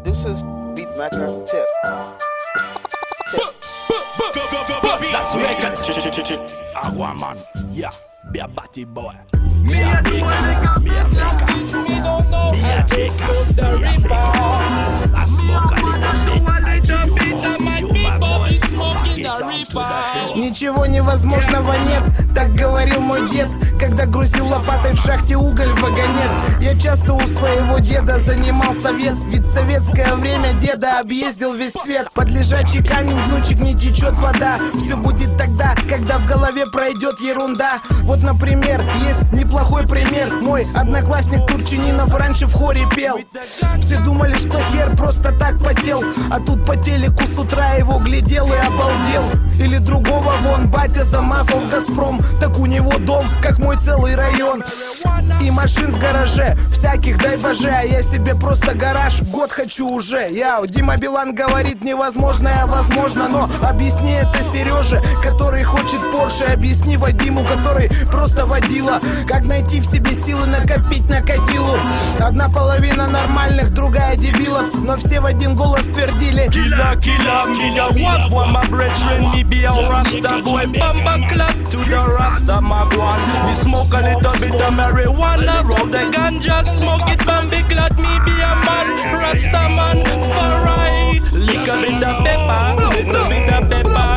Deuces, Beatmaker, Tip. Aguaman, yeah, be a batty boy. Me a digger, me a maker. Me a taker, me a maker. I smoke a little bit, I give you my boy. Ничего невозможного нет, так говорил мой дед, когда грузил лопатой в шахте уголь в вагонет. Я часто у своего деда занимал совет, ведь в советское время деда объездил весь свет. Под лежачий камень, внучек, не течет вода. Все будет тогда, когда в голове пройдет ерунда. Вот, например, есть неплохой пример. Мой одноклассник Турчининов раньше в хоре пел. Все думали, что хер просто так потел, а тут по телеку с утра его глядел и обалдел. Или другого вон батя замазал в Газпром, так у него дом, как мой целый район. И машин в гараже, всяких дай боже, а я себе просто гараж, год хочу уже. Яу, Дима Билан говорит, невозможное возможно, но объясни это Сереже, который хочет Порше. Объясни Вадиму, который просто водила, как найти в себе силы накопить на кадилу. Одна половина нормальных, другая дебилов, но все в один голос твердили: Killer, killer, me the one my brethren, me be a Rasta boy. Bamba clap to the Rasta magwan. Me smoke a little bit of marijuana, roll the ganja, smoke it, Bambi glad me be a man, Rasta man, for right. Lick a bit of pepper, little bit of pepper.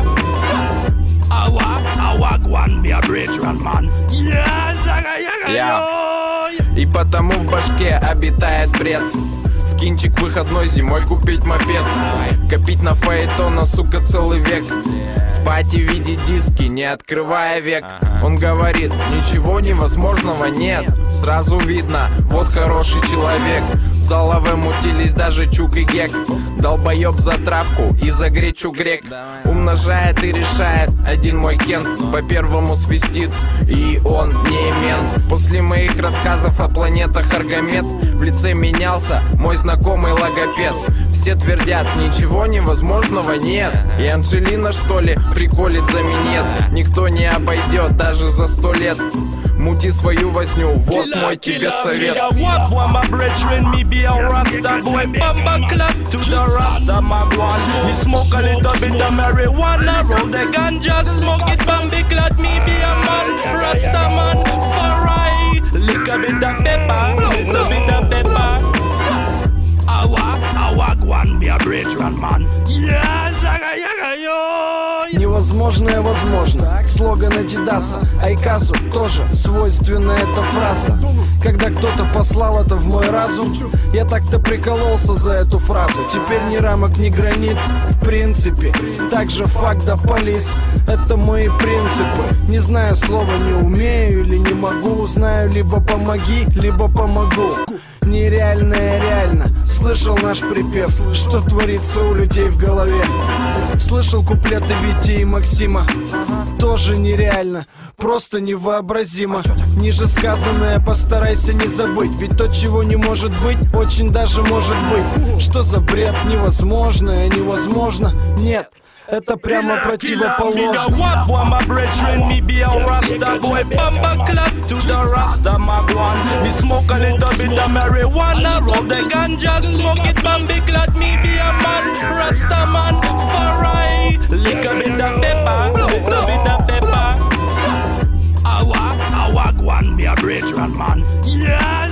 Awa, gwan be a brethren man. Yeah, zaga, yaga, yo. И потому в башке обитает бред. В кинчик выходной зимой купить мопед, копить на фаэтона, сука, целый век. Спать и видеть диски, не открывая век. Он говорит, ничего невозможного нет. Сразу видно, вот хороший человек. В Залове мутились даже Чук и Гек. Долбоеб за травку и за гречу грек. Умножает и решает один мой Кент. По первому свистит, и он не мент. После моих рассказов о планетах Аргамед в лице менялся мой знакомый логопед. Все твердят, ничего невозможного нет. И Анджелина, что ли, приколит за минет. Никто не обойдет даже за 100 лет. Мути свою возню, вот мой тебе совет. Be a Rasta boy, Bamba clap to the Rasta magwan. Me smoke a little bit of marijuana, roll the ganja, smoke it, Bambi glad me be a man, Rasta man, for right. Lick a bit of pepper, little bit of pepper. Awa, gwan be a brethren man. Yeah, zaga, yaga, yo. Невозможное возможно. Слоган Адидаса, Айказу тоже свойственна эта фраза. Когда кто-то послал это в мой разум, я так-то прикололся за эту фразу. Теперь ни рамок, ни границ, в принципе. Также факт да полис, это мои принципы. Не знаю, слова не умею или не могу. Знаю, либо помоги, либо помогу. Нереальное реально. Слышал наш припев, что творится у людей в голове. Слышал куплеты Вити и Максима. Тоже нереально, просто невообразимо. Ниже сказанное постарайся не забыть, ведь то, чего не может быть, очень даже может быть. Что за бред? Невозможное невозможно. Нет, это прямо противоположно. Me be a Rasta boy, Bamba clap to the Rasta magwan. Me smoke a little bit of marijuana, roll the ganja, smoke it, Bambi glad me be a man, Rasta man, for right. Lick a bit of pepper, little bit of pepper. Awa, gwan be a brethren man. Yeah.